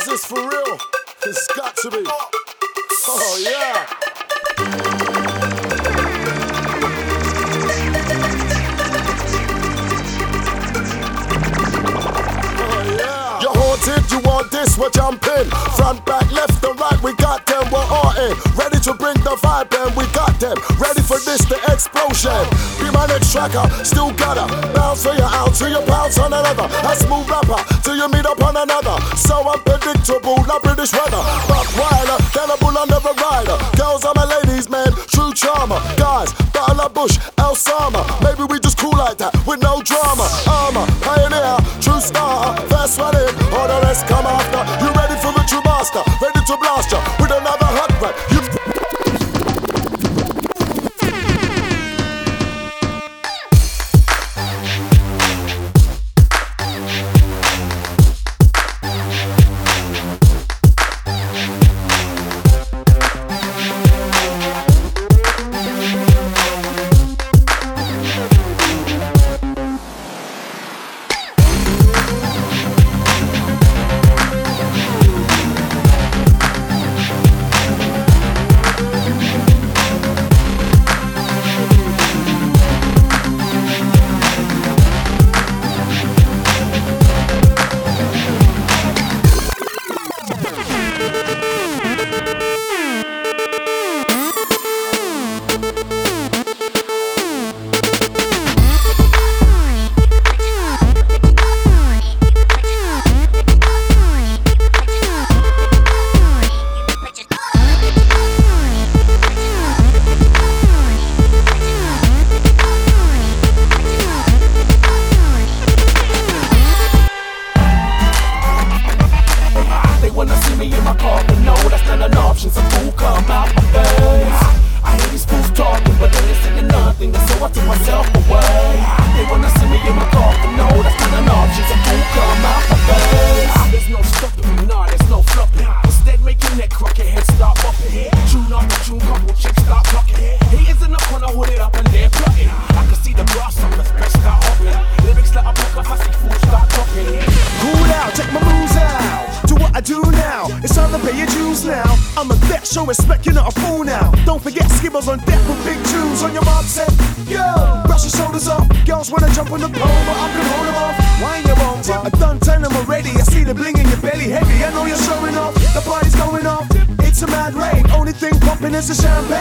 this for real? It's got to be. Oh yeah. You're haunted, you want this, we're jumping. Front, back, left and right, we got them, we're all in. Ready to bring the vibe, then we got them. Ready for this, the explosion. Be my next tracker, still gotta bounce for you out till you bounce on another. A smooth rapper, till you meet up on another. So unpredictable, like British weather. Buck wilder, than a bull under a rider. Girls are my ladies, man, true charmer. Guys, Battle of Bush, El Sama. Maybe we just cool like that, with no drama. Armor, pioneer, true starter. First one in, all the rest come after. You ready for the true master? Ready to blast ya with another hot rap. Show respect, you're not a fool now. Don't forget skippers on deck with big tunes on your mark set. Yo, brush your shoulders off. Girls wanna jump on the pole, but I can hold them off. Why ain't you wrong? I done turn them already. I see the bling in your belly heavy. I know you're showing off. The party's going off. It's a mad rave. Only thing popping is the champagne.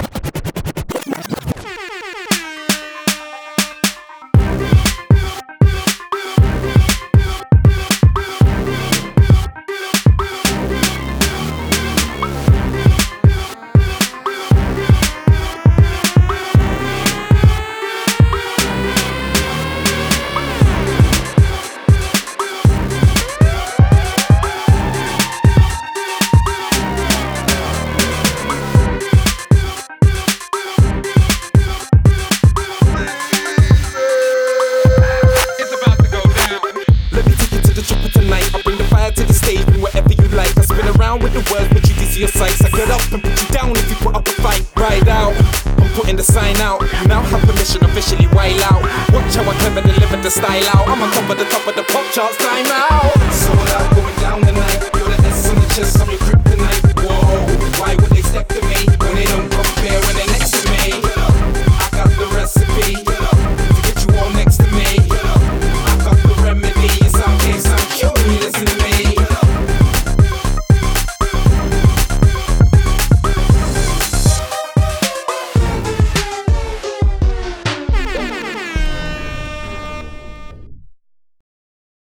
Your sights, I get up and put you down if you put up a fight. Ride out, I'm putting the sign out. You now have permission officially wild out. Watch how I clever deliver the style out. I'm on top of the pop charts, climb out. So loud going down the night. You're the S on the chest, I'm your kryptonite. Whoa, why would they step to me when they don't compare when they're next to me? I got the recipe.